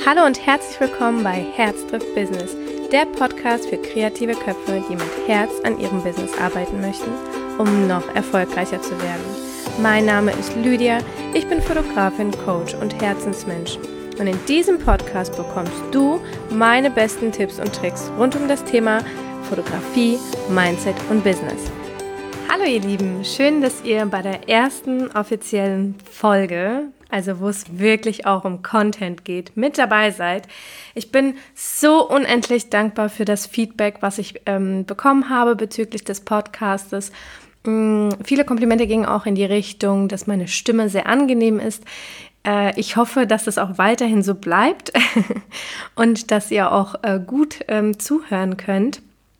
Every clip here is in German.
Hallo und herzlich willkommen bei Herz trifft Business, der Podcast für kreative Köpfe, die mit Herz an ihrem Business arbeiten möchten, um noch erfolgreicher zu werden. Mein Name ist Lydia, ich bin Fotografin, Coach und Herzensmensch. Und in diesem Podcast bekommst du meine besten Tipps und Tricks rund um das Thema Fotografie, Mindset und Business. Hallo ihr Lieben, schön, dass ihr bei der ersten offiziellen Folge, also wo es wirklich auch um Content geht, mit dabei seid. Ich bin so unendlich dankbar für das Feedback, was ich bekommen habe bezüglich des Podcastes. Viele Komplimente gingen auch in die Richtung, dass meine Stimme sehr angenehm ist. Ich hoffe, dass es auch weiterhin so bleibt und dass ihr auch gut zuhören könnt.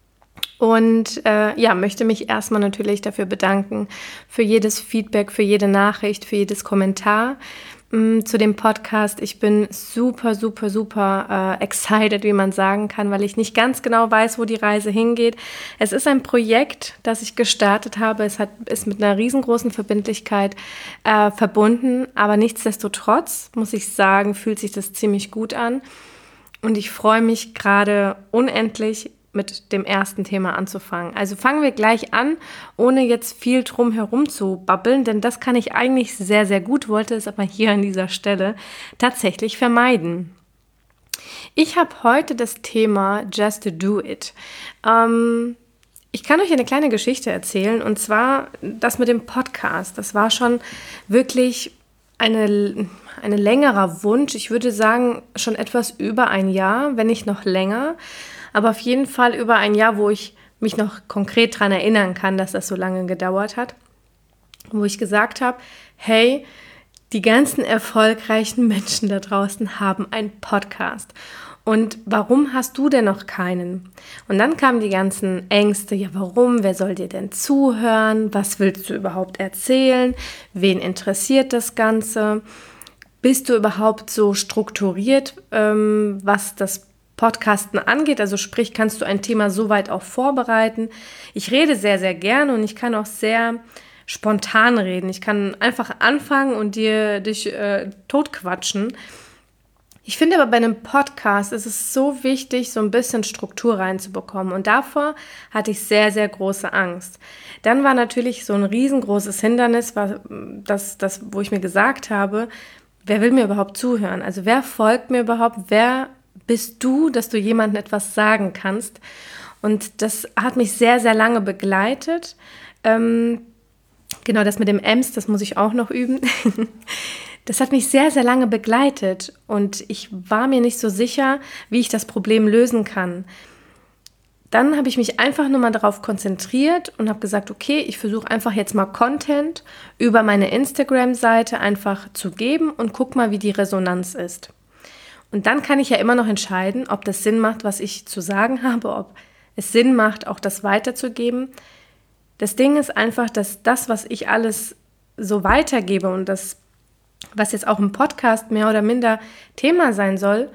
Und möchte mich erstmal natürlich dafür bedanken, für jedes Feedback, für jede Nachricht, für jedes Kommentar zu dem Podcast. Ich bin super excited, wie man sagen kann, weil ich nicht ganz genau weiß, wo die Reise hingeht. Es ist ein Projekt, das ich gestartet habe. Ist mit einer riesengroßen Verbindlichkeit verbunden, aber nichtsdestotrotz, muss ich sagen, fühlt sich das ziemlich gut an. Und ich freue mich gerade unendlich, mit dem ersten Thema anzufangen. Also fangen wir gleich an, ohne jetzt viel drum herum zu babbeln, denn das kann ich eigentlich sehr, sehr gut, wollte es aber hier an dieser Stelle tatsächlich vermeiden. Ich habe heute das Thema Just Do It. Ich kann euch eine kleine Geschichte erzählen, und zwar das mit dem Podcast. Das war schon wirklich ein längerer Wunsch. Ich würde sagen, schon etwas über ein Jahr, wenn nicht noch länger. Aber auf jeden Fall über ein Jahr, wo ich mich noch konkret daran erinnern kann, dass das so lange gedauert hat. Wo ich gesagt habe, hey, die ganzen erfolgreichen Menschen da draußen haben einen Podcast. Und warum hast du denn noch keinen? Und dann kamen die ganzen Ängste, ja warum, wer soll dir denn zuhören? Was willst du überhaupt erzählen? Wen interessiert das Ganze? Bist du überhaupt so strukturiert, was das Podcasten angeht, also sprich, kannst du ein Thema so weit auch vorbereiten. Ich rede sehr, sehr gerne und ich kann auch sehr spontan reden. Ich kann einfach anfangen und dich totquatschen. Ich finde aber bei einem Podcast ist es so wichtig, so ein bisschen Struktur reinzubekommen, und davor hatte ich sehr, sehr große Angst. Dann war natürlich so ein riesengroßes Hindernis, war das, wo ich mir gesagt habe, wer will mir überhaupt zuhören? Also wer folgt mir überhaupt? Wer bist du, dass du jemandem etwas sagen kannst? Und das hat mich sehr, sehr lange begleitet. Genau, das mit dem Ems, das muss ich auch noch üben. Das hat mich sehr, sehr lange begleitet und ich war mir nicht so sicher, wie ich das Problem lösen kann. Dann habe ich mich einfach nur mal darauf konzentriert und habe gesagt, okay, ich versuche einfach jetzt mal Content über meine Instagram-Seite einfach zu geben und guck mal, wie die Resonanz ist. Und dann kann ich ja immer noch entscheiden, ob das Sinn macht, was ich zu sagen habe, ob es Sinn macht, auch das weiterzugeben. Das Ding ist einfach, dass das, was ich alles so weitergebe und das, was jetzt auch im Podcast mehr oder minder Thema sein soll,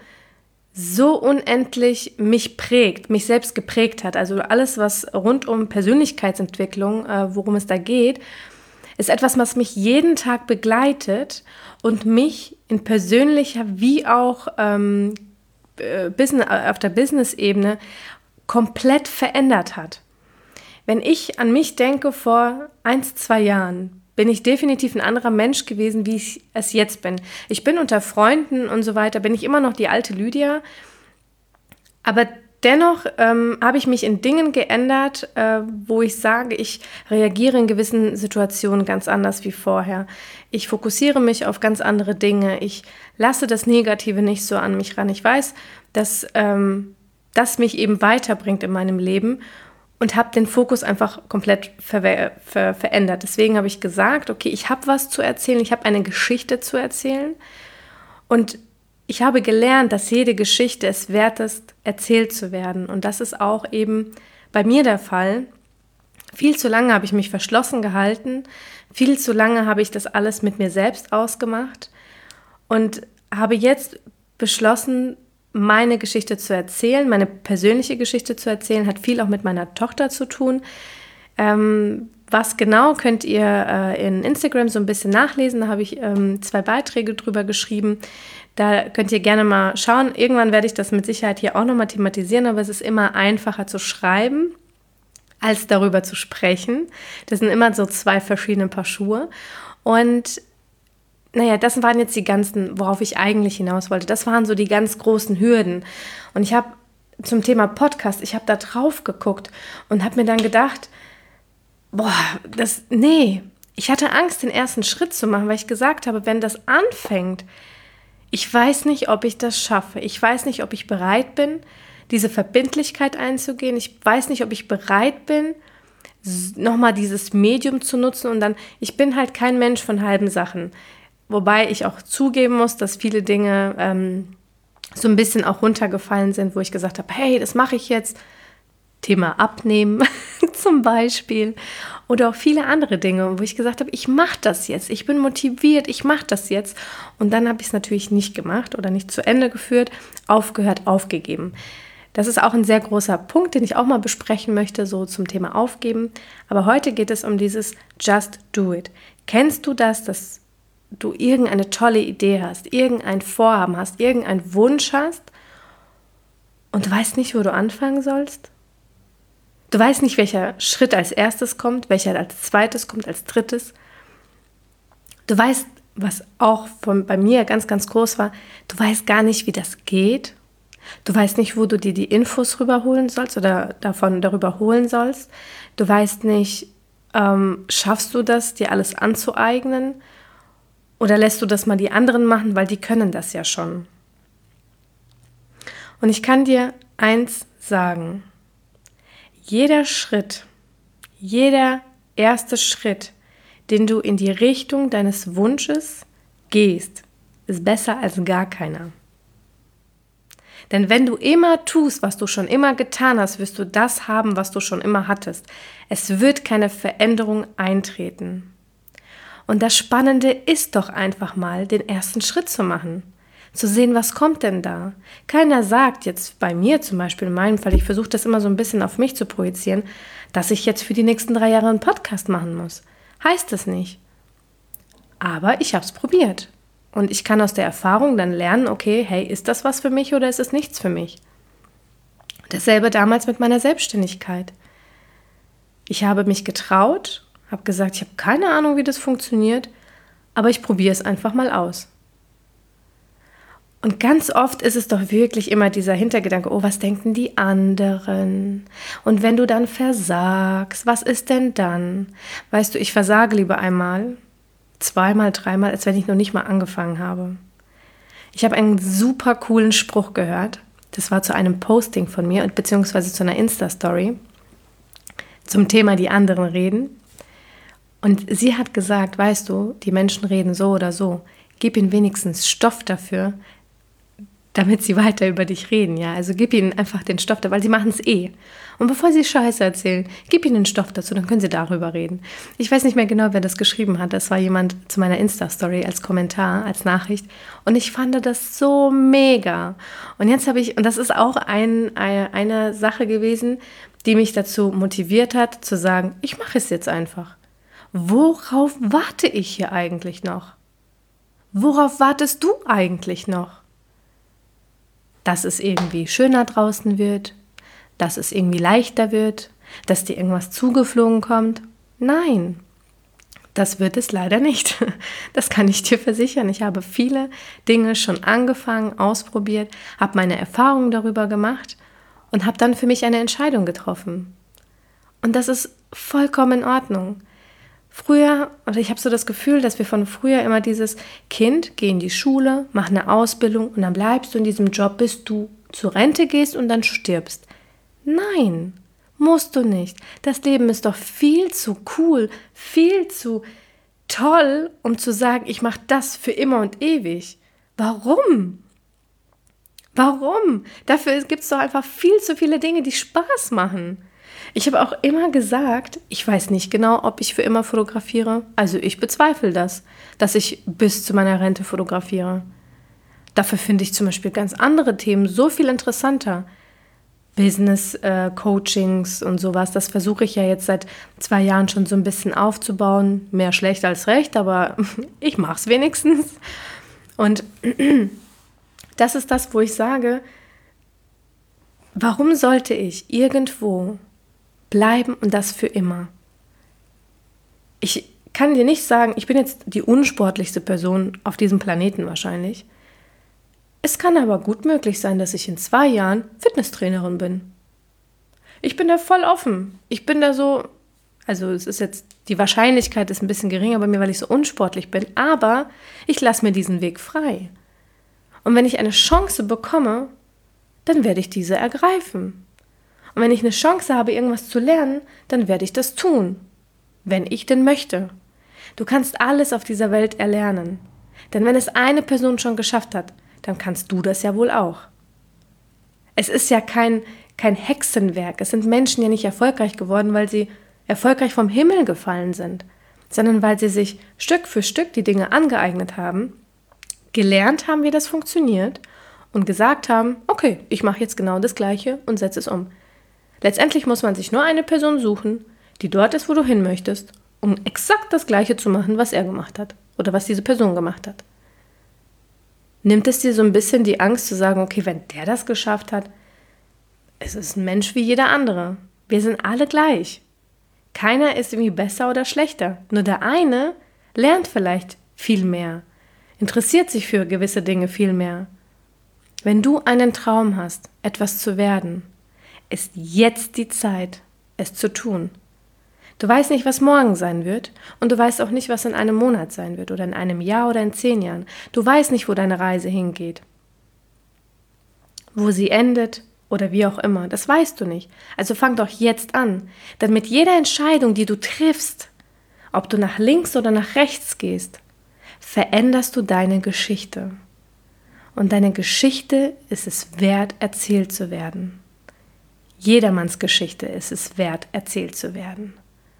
so unendlich mich prägt, mich selbst geprägt hat. Also alles, was rund um Persönlichkeitsentwicklung, worum es da geht, ist etwas, was mich jeden Tag begleitet und mich in persönlicher wie auch auf der Business-Ebene komplett verändert hat. Wenn ich an mich denke, vor 1-2 Jahren, bin ich definitiv ein anderer Mensch gewesen, wie ich es jetzt bin. Ich bin unter Freunden und so weiter, bin ich immer noch die alte Lydia, aber dennoch habe ich mich in Dingen geändert, wo ich sage, ich reagiere in gewissen Situationen ganz anders wie vorher. Ich fokussiere mich auf ganz andere Dinge. Ich lasse das Negative nicht so an mich ran. Ich weiß, dass das mich eben weiterbringt in meinem Leben und habe den Fokus einfach komplett verändert. Deswegen habe ich gesagt, okay, ich habe was zu erzählen, ich habe eine Geschichte zu erzählen und ich habe gelernt, dass jede Geschichte es wert ist, erzählt zu werden. Und das ist auch eben bei mir der Fall. Viel zu lange habe ich mich verschlossen gehalten. Viel zu lange habe ich das alles mit mir selbst ausgemacht. Und habe jetzt beschlossen, meine Geschichte zu erzählen, meine persönliche Geschichte zu erzählen. Hat viel auch mit meiner Tochter zu tun, Was genau, könnt ihr in Instagram so ein bisschen nachlesen. Da habe ich 2 Beiträge drüber geschrieben. Da könnt ihr gerne mal schauen. Irgendwann werde ich das mit Sicherheit hier auch nochmal thematisieren, aber es ist immer einfacher zu schreiben, als darüber zu sprechen. Das sind immer so 2 verschiedene Paar Schuhe. Und naja, das waren jetzt die ganzen, worauf ich eigentlich hinaus wollte. Das waren so die ganz großen Hürden. Und ich habe zum Thema Podcast, ich habe da drauf geguckt und habe mir dann gedacht, ich hatte Angst, den ersten Schritt zu machen, weil ich gesagt habe, wenn das anfängt, ich weiß nicht, ob ich das schaffe. Ich weiß nicht, ob ich bereit bin, diese Verbindlichkeit einzugehen. Ich weiß nicht, ob ich bereit bin, nochmal dieses Medium zu nutzen. Und dann, ich bin halt kein Mensch von halben Sachen. Wobei ich auch zugeben muss, dass viele Dinge so ein bisschen auch runtergefallen sind, wo ich gesagt habe, hey, das mache ich jetzt. Thema Abnehmen zum Beispiel. Oder auch viele andere Dinge, wo ich gesagt habe, ich mache das jetzt. Ich bin motiviert, ich mache das jetzt. Und dann habe ich es natürlich nicht gemacht oder nicht zu Ende geführt, aufgehört, aufgegeben. Das ist auch ein sehr großer Punkt, den ich auch mal besprechen möchte, so zum Thema Aufgeben. Aber heute geht es um dieses Just Do It. Kennst du das, dass du irgendeine tolle Idee hast, irgendein Vorhaben hast, irgendeinen Wunsch hast und du weißt nicht, wo du anfangen sollst? Du weißt nicht, welcher Schritt als erstes kommt, welcher als zweites kommt, als drittes. Du weißt, was auch bei mir ganz, ganz groß war, du weißt gar nicht, wie das geht. Du weißt nicht, wo du dir die Infos rüberholen sollst oder darüber holen sollst. Du weißt nicht, schaffst du das, dir alles anzueignen? Oder lässt du das mal die anderen machen, weil die können das ja schon. Und ich kann dir eins sagen. Jeder Schritt, jeder erste Schritt, den du in die Richtung deines Wunsches gehst, ist besser als gar keiner. Denn wenn du immer tust, was du schon immer getan hast, wirst du das haben, was du schon immer hattest. Es wird keine Veränderung eintreten. Und das Spannende ist doch einfach mal, den ersten Schritt zu machen. Zu sehen, was kommt denn da? Keiner sagt jetzt bei mir zum Beispiel, in meinem Fall, ich versuche das immer so ein bisschen auf mich zu projizieren, dass ich jetzt für die nächsten 3 Jahre einen Podcast machen muss. Heißt es nicht. Aber ich habe es probiert. Und ich kann aus der Erfahrung dann lernen, okay, hey, ist das was für mich oder ist es nichts für mich? Dasselbe damals mit meiner Selbstständigkeit. Ich habe mich getraut, habe gesagt, ich habe keine Ahnung, wie das funktioniert, aber ich probiere es einfach mal aus. Und ganz oft ist es doch wirklich immer dieser Hintergedanke, oh, was denken die anderen? Und wenn du dann versagst, was ist denn dann? Weißt du, ich versage lieber einmal, 2-mal, 3-mal, als wenn ich noch nicht mal angefangen habe. Ich habe einen super coolen Spruch gehört. Das war zu einem Posting von mir, beziehungsweise zu einer Insta-Story zum Thema die anderen reden. Und sie hat gesagt, weißt du, die Menschen reden so oder so. Gib ihnen wenigstens Stoff dafür, damit sie weiter über dich reden, ja. Also gib ihnen einfach den Stoff, weil sie machen es eh. Und bevor sie Scheiße erzählen, gib ihnen den Stoff dazu, dann können sie darüber reden. Ich weiß nicht mehr genau, wer das geschrieben hat. Das war jemand zu meiner Insta-Story als Kommentar, als Nachricht. Und ich fand das so mega. Und jetzt habe ich, und das ist auch eine Sache gewesen, die mich dazu motiviert hat, zu sagen, ich mache es jetzt einfach. Worauf warte ich hier eigentlich noch? Worauf wartest du eigentlich noch? Dass es irgendwie schöner draußen wird, dass es irgendwie leichter wird, dass dir irgendwas zugeflogen kommt. Nein, das wird es leider nicht. Das kann ich dir versichern. Ich habe viele Dinge schon angefangen, ausprobiert, habe meine Erfahrungen darüber gemacht und habe dann für mich eine Entscheidung getroffen. Und das ist vollkommen in Ordnung. Früher, oder ich habe so das Gefühl, dass wir von früher immer dieses Kind, geh in die Schule, mach eine Ausbildung und dann bleibst du in diesem Job, bis du zur Rente gehst und dann stirbst. Nein, musst du nicht. Das Leben ist doch viel zu cool, viel zu toll, um zu sagen, ich mache das für immer und ewig. Warum? Warum? Dafür gibt es doch einfach viel zu viele Dinge, die Spaß machen. Ich habe auch immer gesagt, ich weiß nicht genau, ob ich für immer fotografiere. Also ich bezweifle das, dass ich bis zu meiner Rente fotografiere. Dafür finde ich zum Beispiel ganz andere Themen so viel interessanter. Business-Coachings und sowas. Das versuche ich ja jetzt seit 2 Jahren schon so ein bisschen aufzubauen. Mehr schlecht als recht, aber ich mache es wenigstens. Und das ist das, wo ich sage, warum sollte ich irgendwo bleiben und das für immer? Ich kann dir nicht sagen, ich bin jetzt die unsportlichste Person auf diesem Planeten wahrscheinlich. Es kann aber gut möglich sein, dass ich in 2 Jahren Fitnesstrainerin bin. Ich bin da voll offen. Ich bin da so, also es ist jetzt, die Wahrscheinlichkeit ist ein bisschen geringer bei mir, weil ich so unsportlich bin, aber ich lasse mir diesen Weg frei. Und wenn ich eine Chance bekomme, dann werde ich diese ergreifen. Und wenn ich eine Chance habe, irgendwas zu lernen, dann werde ich das tun, wenn ich denn möchte. Du kannst alles auf dieser Welt erlernen. Denn wenn es eine Person schon geschafft hat, dann kannst du das ja wohl auch. Es ist ja kein Hexenwerk. Es sind Menschen ja nicht erfolgreich geworden, weil sie erfolgreich vom Himmel gefallen sind, sondern weil sie sich Stück für Stück die Dinge angeeignet haben, gelernt haben, wie das funktioniert und gesagt haben, okay, ich mache jetzt genau das Gleiche und setze es um. Letztendlich muss man sich nur eine Person suchen, die dort ist, wo du hin möchtest, um exakt das Gleiche zu machen, was er gemacht hat oder was diese Person gemacht hat. Nimmt es dir so ein bisschen die Angst zu sagen, okay, wenn der das geschafft hat, es ist ein Mensch wie jeder andere. Wir sind alle gleich. Keiner ist irgendwie besser oder schlechter. Nur der eine lernt vielleicht viel mehr, interessiert sich für gewisse Dinge viel mehr. Wenn du einen Traum hast, etwas zu werden, ist jetzt die Zeit, es zu tun. Du weißt nicht, was morgen sein wird und du weißt auch nicht, was in einem Monat sein wird oder in einem Jahr oder in 10 Jahren. Du weißt nicht, wo deine Reise hingeht, wo sie endet oder wie auch immer. Das weißt du nicht. Also fang doch jetzt an, denn mit jeder Entscheidung, die du triffst, ob du nach links oder nach rechts gehst, veränderst du deine Geschichte. Und deine Geschichte ist es wert, erzählt zu werden. Jedermanns Geschichte ist es wert, erzählt zu werden.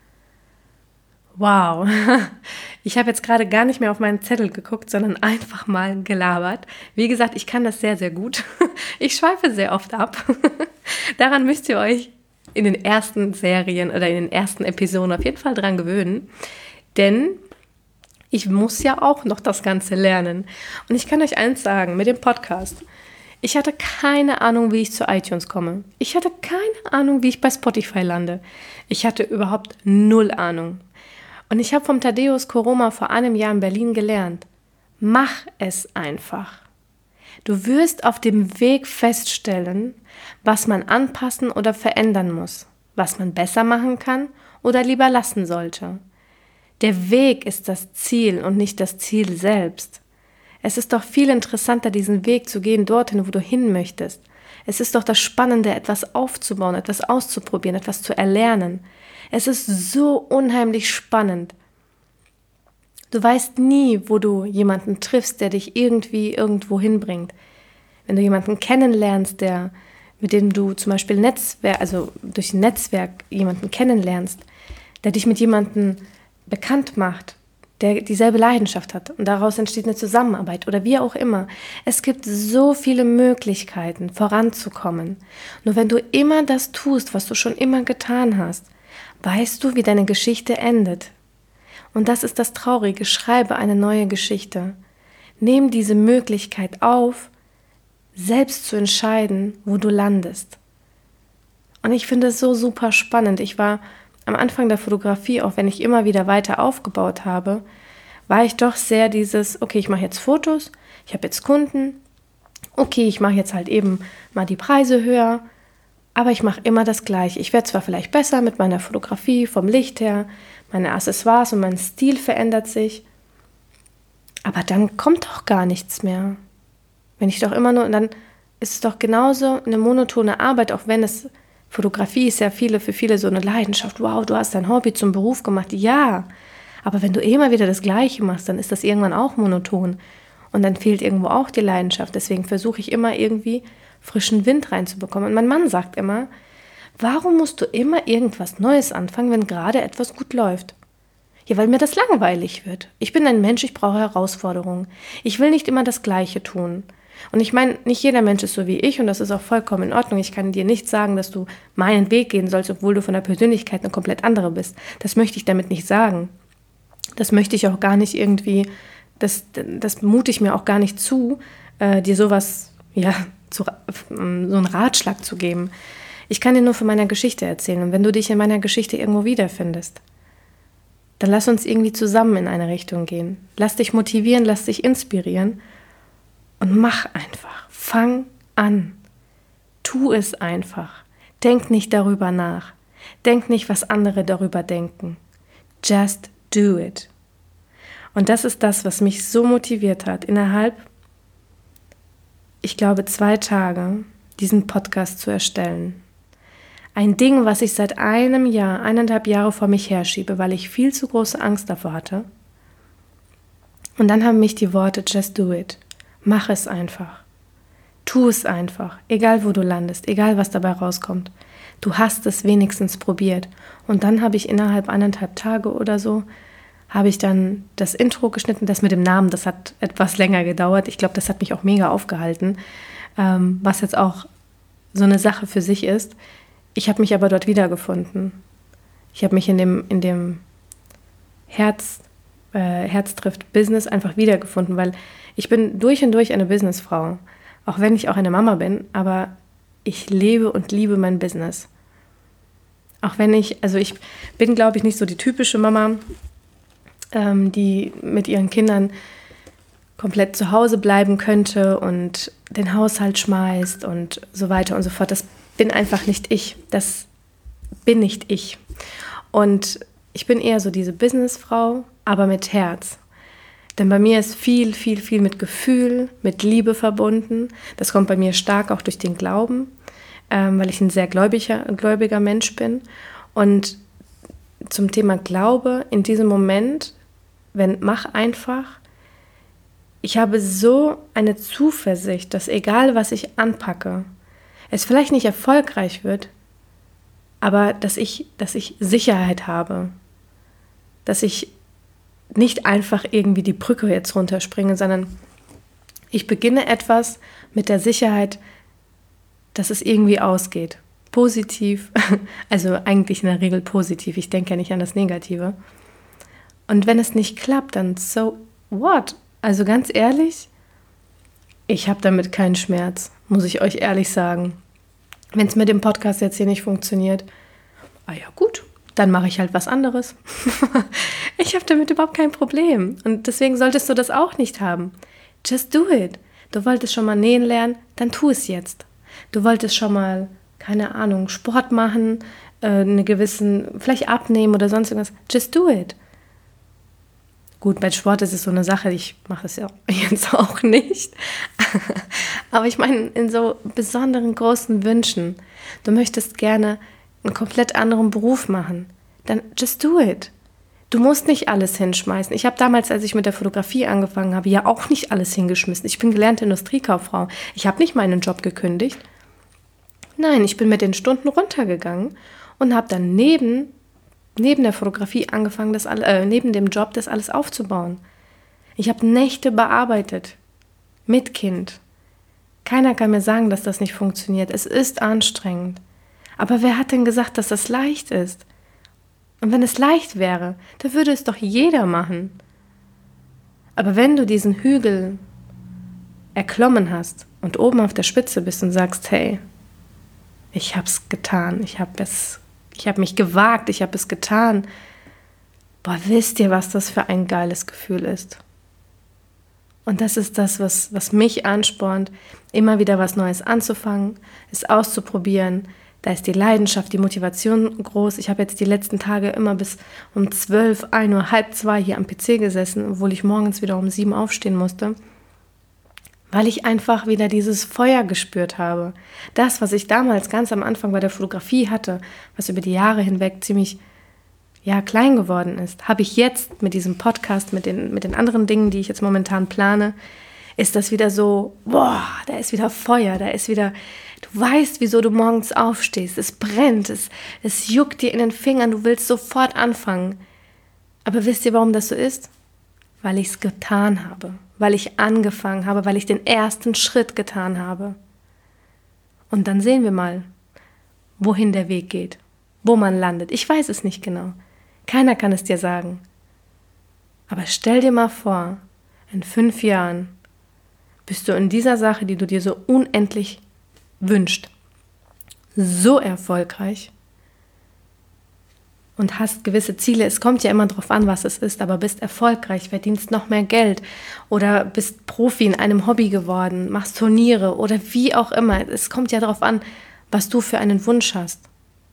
Wow, ich habe jetzt gerade gar nicht mehr auf meinen Zettel geguckt, sondern einfach mal gelabert. Wie gesagt, ich kann das sehr, sehr gut. Ich schweife sehr oft ab. Daran müsst ihr euch in den ersten Serien oder in den ersten Episoden auf jeden Fall dran gewöhnen. Denn ich muss ja auch noch das Ganze lernen. Und ich kann euch eins sagen, mit dem Podcast, ich hatte keine Ahnung, wie ich zu iTunes komme. Ich hatte keine Ahnung, wie ich bei Spotify lande. Ich hatte überhaupt 0 Ahnung. Und ich habe vom Tadeusz Koroma vor einem Jahr in Berlin gelernt. Mach es einfach. Du wirst auf dem Weg feststellen, was man anpassen oder verändern muss, was man besser machen kann oder lieber lassen sollte. Der Weg ist das Ziel und nicht das Ziel selbst. Es ist doch viel interessanter, diesen Weg zu gehen, dorthin, wo du hin möchtest. Es ist doch das Spannende, etwas aufzubauen, etwas auszuprobieren, etwas zu erlernen. Es ist so unheimlich spannend. Du weißt nie, wo du jemanden triffst, der dich irgendwie irgendwo hinbringt. Wenn du jemanden kennenlernst, mit dem du zum Beispiel durch ein Netzwerk jemanden kennenlernst, der dich mit jemandem bekannt macht, der dieselbe Leidenschaft hat und daraus entsteht eine Zusammenarbeit oder wie auch immer. Es gibt so viele Möglichkeiten, voranzukommen. Nur wenn du immer das tust, was du schon immer getan hast, weißt du, wie deine Geschichte endet. Und das ist das Traurige. Schreibe eine neue Geschichte. Nimm diese Möglichkeit auf, selbst zu entscheiden, wo du landest. Und ich finde es so super spannend. Ich war am Anfang der Fotografie, auch wenn ich immer wieder weiter aufgebaut habe, war ich doch sehr okay, ich mache jetzt Fotos, ich habe jetzt Kunden, okay, ich mache jetzt halt eben mal die Preise höher, aber ich mache immer das Gleiche. Ich werde zwar vielleicht besser mit meiner Fotografie, vom Licht her, meine Accessoires und mein Stil verändert sich, aber dann kommt doch gar nichts mehr. Wenn ich doch immer nur, dann ist es doch genauso eine monotone Arbeit, auch wenn Fotografie ist ja für viele so eine Leidenschaft. Wow, du hast dein Hobby zum Beruf gemacht. Ja, aber wenn du immer wieder das Gleiche machst, dann ist das irgendwann auch monoton. Und dann fehlt irgendwo auch die Leidenschaft. Deswegen versuche ich immer irgendwie frischen Wind reinzubekommen. Und mein Mann sagt immer, warum musst du immer irgendwas Neues anfangen, wenn gerade etwas gut läuft? Ja, weil mir das langweilig wird. Ich bin ein Mensch, ich brauche Herausforderungen. Ich will nicht immer das Gleiche tun. Und ich meine, nicht jeder Mensch ist so wie ich und das ist auch vollkommen in Ordnung. Ich kann dir nicht sagen, dass du meinen Weg gehen sollst, obwohl du von der Persönlichkeit eine komplett andere bist. Das möchte ich damit nicht sagen. Das möchte ich auch gar nicht irgendwie, das mute ich mir auch gar nicht zu, dir sowas, so einen Ratschlag zu geben. Ich kann dir nur von meiner Geschichte erzählen. Und wenn du dich in meiner Geschichte irgendwo wiederfindest, dann lass uns irgendwie zusammen in eine Richtung gehen. Lass dich motivieren, lass dich inspirieren und mach einfach. Fang an. Tu es einfach. Denk nicht darüber nach. Denk nicht, was andere darüber denken. Just do it. Und das ist das, was mich so motiviert hat, innerhalb, ich glaube, 2 Tage diesen Podcast zu erstellen. Ein Ding, was ich seit 1,5 Jahre vor mich herschiebe, weil ich viel zu große Angst davor hatte. Und dann haben mich die Worte just do it. Mach es einfach. Tu es einfach. Egal, wo du landest, egal, was dabei rauskommt. Du hast es wenigstens probiert. Und dann habe ich innerhalb 1,5 Tage oder so, habe ich dann das Intro geschnitten. Das mit dem Namen, das hat etwas länger gedauert. Ich glaube, das hat mich auch mega aufgehalten, was jetzt auch so eine Sache für sich ist. Ich habe mich aber dort wiedergefunden. Ich habe mich in dem Herz trifft Business einfach wiedergefunden, weil ich bin durch und durch eine Businessfrau. Auch wenn ich auch eine Mama bin, aber ich lebe und liebe mein Business. Auch wenn ich bin, glaube ich, nicht so die typische Mama, die mit ihren Kindern komplett zu Hause bleiben könnte und den Haushalt schmeißt und so weiter und so fort. Das bin einfach nicht ich. Das bin nicht ich. Und ich bin eher so diese Businessfrau, aber mit Herz. Denn bei mir ist viel, viel, viel mit Gefühl, mit Liebe verbunden. Das kommt bei mir stark auch durch den Glauben, weil ich ein sehr gläubiger Mensch bin. Und zum Thema Glaube, in diesem Moment, mach einfach, ich habe so eine Zuversicht, dass egal, was ich anpacke, es vielleicht nicht erfolgreich wird, aber dass ich Sicherheit habe, dass ich nicht einfach irgendwie die Brücke jetzt runterspringe, sondern ich beginne etwas mit der Sicherheit, dass es irgendwie ausgeht. Positiv, also eigentlich in der Regel positiv, ich denke ja nicht an das Negative. Und wenn es nicht klappt, dann so what? Also ganz ehrlich, ich habe damit keinen Schmerz, muss ich euch ehrlich sagen. Wenn es mit dem Podcast jetzt hier nicht funktioniert, ja gut, dann mache ich halt was anderes. Ich habe damit überhaupt kein Problem. Und deswegen solltest du das auch nicht haben. Just do it. Du wolltest schon mal nähen lernen, dann tu es jetzt. Du wolltest schon mal, keine Ahnung, Sport machen, vielleicht abnehmen oder sonst irgendwas. Just do it. Gut, bei Sport ist es so eine Sache, ich mache es ja jetzt auch nicht. Aber ich meine, in so besonderen großen Wünschen, du möchtest gerne einen komplett anderen Beruf machen, dann just do it. Du musst nicht alles hinschmeißen. Ich habe damals, als ich mit der Fotografie angefangen habe, ja auch nicht alles hingeschmissen. Ich bin gelernte Industriekauffrau. Ich habe nicht meinen Job gekündigt. Nein, ich bin mit den Stunden runtergegangen und habe dann neben der Fotografie angefangen, neben dem Job das alles aufzubauen. Ich habe Nächte bearbeitet, mit Kind. Keiner kann mir sagen, dass das nicht funktioniert. Es ist anstrengend. Aber wer hat denn gesagt, dass das leicht ist? Und wenn es leicht wäre, dann würde es doch jeder machen. Aber wenn du diesen Hügel erklommen hast und oben auf der Spitze bist und sagst, hey, ich hab's getan, ich habe mich gewagt, ich habe es getan. Boah, wisst ihr, was das für ein geiles Gefühl ist? Und das ist das, was mich anspornt, immer wieder was Neues anzufangen, es auszuprobieren. Da ist die Leidenschaft, die Motivation groß. Ich habe jetzt die letzten Tage immer bis um 12, 1 Uhr, halb 2 hier am PC gesessen, obwohl ich morgens wieder um 7 aufstehen musste, weil ich einfach wieder dieses Feuer gespürt habe. Das, was ich damals ganz am Anfang bei der Fotografie hatte, was über die Jahre hinweg ziemlich klein geworden ist, habe ich jetzt mit diesem Podcast, mit den anderen Dingen, die ich jetzt momentan plane, ist das wieder so, boah, da ist wieder Feuer, da ist wieder, du weißt, wieso du morgens aufstehst, es brennt, es juckt dir in den Fingern, du willst sofort anfangen. Aber wisst ihr, warum das so ist? Weil ich es getan habe, weil ich angefangen habe, weil ich den ersten Schritt getan habe. Und dann sehen wir mal, wohin der Weg geht, wo man landet. Ich weiß es nicht genau. Keiner kann es dir sagen. Aber stell dir mal vor, in 5 Jahren bist du in dieser Sache, die du dir so unendlich wünschst, so erfolgreich und hast gewisse Ziele. Es kommt ja immer darauf an, was es ist, aber bist erfolgreich, verdienst noch mehr Geld oder bist Profi in einem Hobby geworden, machst Turniere oder wie auch immer. Es kommt ja darauf an, was du für einen Wunsch hast.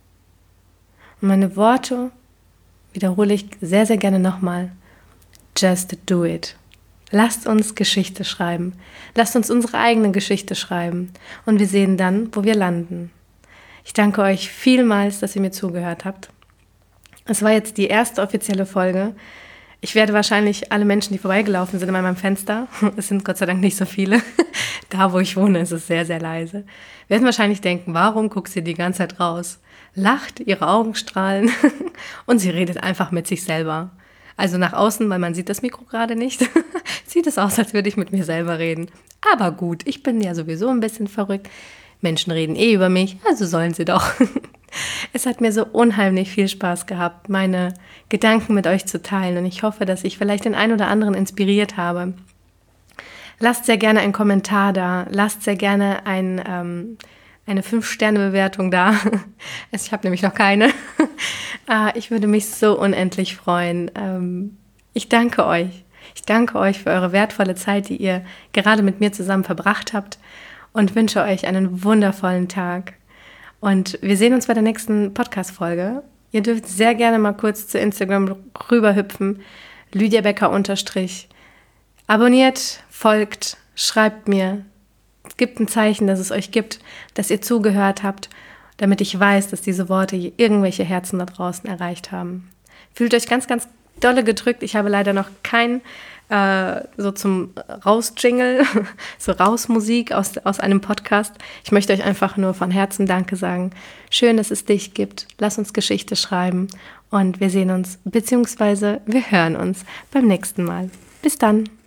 Und meine Worte wiederhole ich sehr, sehr gerne nochmal. Just do it. Lasst uns Geschichte schreiben. Lasst uns unsere eigene Geschichte schreiben. Und wir sehen dann, wo wir landen. Ich danke euch vielmals, dass ihr mir zugehört habt. Es war jetzt die erste offizielle Folge. Ich werde wahrscheinlich alle Menschen, die vorbeigelaufen sind an meinem Fenster, es sind Gott sei Dank nicht so viele, da wo ich wohne ist es sehr, sehr leise, werden wahrscheinlich denken, warum guckt sie die ganze Zeit raus? Lacht, ihre Augen strahlen und sie redet einfach mit sich selber. Also nach außen, weil man sieht das Mikro gerade nicht, sieht es aus, als würde ich mit mir selber reden. Aber gut, ich bin ja sowieso ein bisschen verrückt. Menschen reden über mich, also sollen sie doch. Es hat mir so unheimlich viel Spaß gehabt, meine Gedanken mit euch zu teilen und ich hoffe, dass ich vielleicht den einen oder anderen inspiriert habe. Lasst sehr gerne einen Kommentar da, lasst sehr gerne eine 5-Sterne-Bewertung da. Ich habe nämlich noch keine. Ich würde mich so unendlich freuen. Ich danke euch. Ich danke euch für eure wertvolle Zeit, die ihr gerade mit mir zusammen verbracht habt und wünsche euch einen wundervollen Tag. Und wir sehen uns bei der nächsten Podcast-Folge. Ihr dürft sehr gerne mal kurz zu Instagram rüberhüpfen. LydiaBecker_. Abonniert, folgt, schreibt mir. Es gibt ein Zeichen, dass es euch gibt, dass ihr zugehört habt, damit ich weiß, dass diese Worte irgendwelche Herzen da draußen erreicht haben. Fühlt euch ganz, ganz dolle gedrückt. Ich habe leider noch kein so zum Raus-Jingle, so Raus-Musik aus einem Podcast. Ich möchte euch einfach nur von Herzen Danke sagen. Schön, dass es dich gibt. Lass uns Geschichte schreiben und wir sehen uns, beziehungsweise wir hören uns beim nächsten Mal. Bis dann.